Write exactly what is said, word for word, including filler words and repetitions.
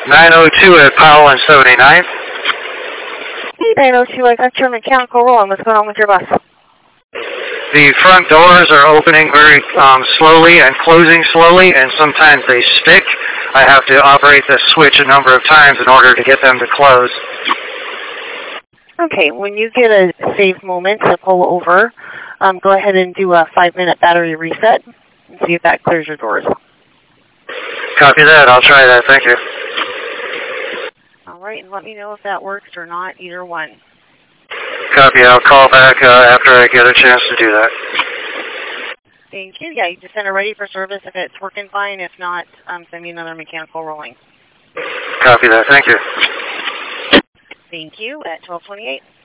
nine oh two at Powell and seventy-nine. nine oh two, I got your mechanical roll. What's going on with your bus? The front doors are opening very um, slowly and closing slowly, and sometimes they stick. I have to operate the switch a number of times in order to get them to close. Okay, when you get a safe moment to pull over, um, go ahead and do a five-minute battery reset and see if that clears your doors. Copy that. I'll try that. Thank you. All right, and let me know if that works or not, either one. Copy. I'll call back uh, after I get a chance to do that. Thank you. Yeah, you just send it ready for service if it's working fine. If not, um, send me another mechanical rolling. Copy that. Thank you. Thank you. At twelve twenty-eight.